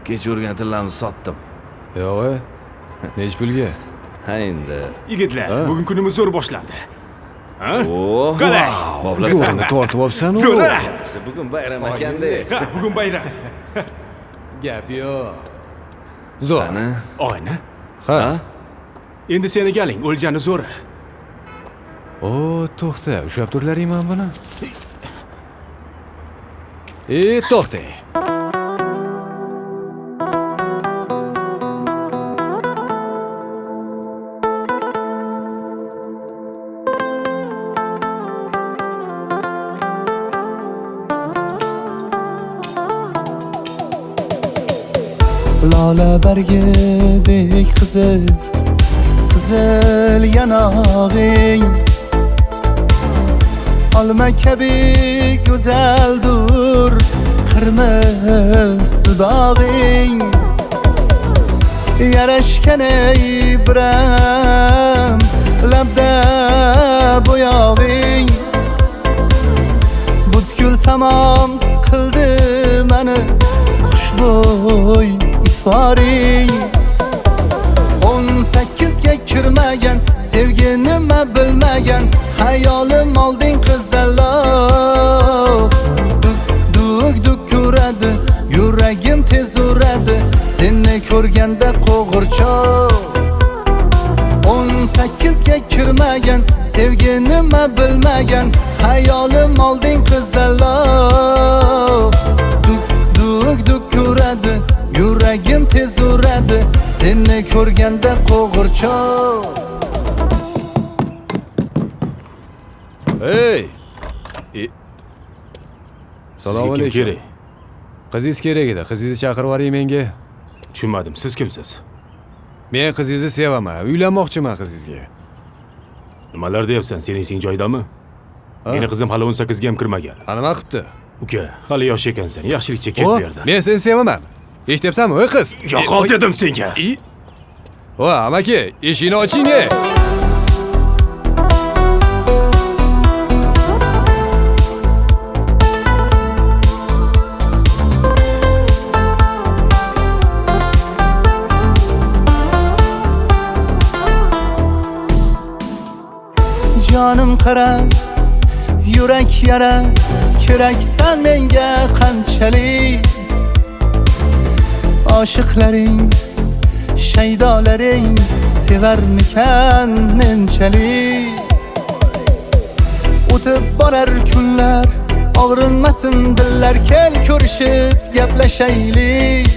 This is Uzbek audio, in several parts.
Kech o'rgan tillarni sotdim. Yo'q, nech pulga? Ha endi. Yigitlar, bugun kunimiz zo'r boshlandi. Ha? Oh, Qalay? Boblar Zo'rini tortib olibsan-ku. Zo'ra! bugun bayram ekanda. Ha, bugun bayram. Gap yo'q. Zo'r. Qani? Oyna. Ha. Endi seni galing, o'ljani zo'ra. O, to'xta, ushlab turlaringman buni. To'xta. Lale bergidek qizil, qizil yanağın Alma kabi güzeldur, kırmızı dudağın Yaraşken İbrahim, labda boyağın Butkul tamam kıldı beni, xushbo'y ifaring 18ga kirmagan, sevgi nima bilmagan Hayolim olding qizaloq Duk duk uradi, yuragim tez uradi Seni ko'rganda qo'g'irchoq 18ga kirmagan, sevgi nima bilmagan Hayolim olding qizaloq Duk uradi, yuragim tez uradi Seni ko'rganda qo'g'irchoq Hey! Salom Sizga kim alaykum. kerak? Qizingiz kerak edi. Qizingizni chaqirib yuboring menga. Tushunmadim, siz kimsiz? Men qizingizni sevaman. Uylanmoqchiman qizingizga. Nimalar deyapsan, sening joyidami? Meni qizim hali 18 ga ham kirmagan. Nima qilibdi? Uka, hali yosh ekansan, yaxshilikcha ket bu yerdan. Men seni sevaman. Eshityapsanmi, ey qiz? Yo'qol dedim senga. Voy, amaki, eshikni oching. Jonim qara, yurak yara Keraksan menga qanchalik Oshiqlaring, shaydolaring Sevarmikan menchalik O'tib borar kunlar, og'rinmasin dillar Kel ko'rishib gaplashaylik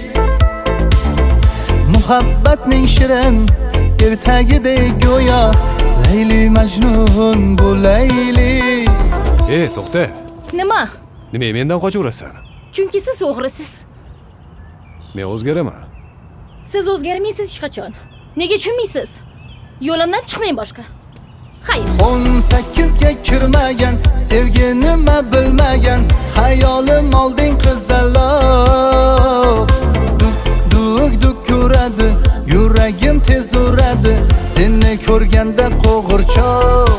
Muhabbatning shirin ertagidek go'yo Leyli Majnun bu Leyli To'xta. Nima? Nima mendan qochaverasan? Chunki siz o'g'risiz. Men o'zgaraman. Siz o'zgarmaysiz hech qachon. Nega tushunmaysiz? Yo'limdan chiqmang boshqa. Xayr. 18ga kirmagan, sevgi nima bilmagan Hayolim olding qizaloq Duk uradi, yuragim tez uradi Seni ko'rganda qo'g'irchoq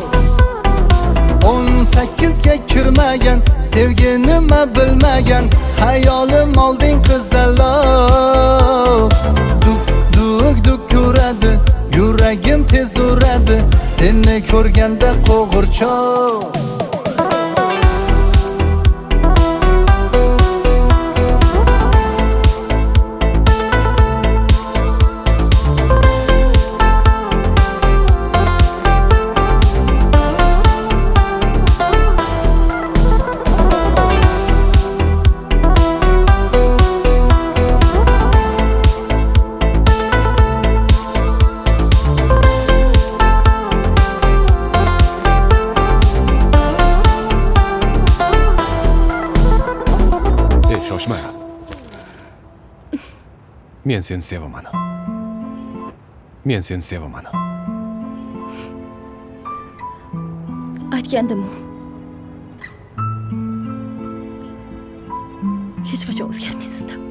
18ga kirmagan, sevgi nima bilmagan Hayolim olding qizaloq Duk uradi, yuragim tez uradi Seni ko'rganda qo'g'irchoq Shoshma. Men seni sevaman. Aytgandim-ku. Hech qachon o'zgarmaysiz deb.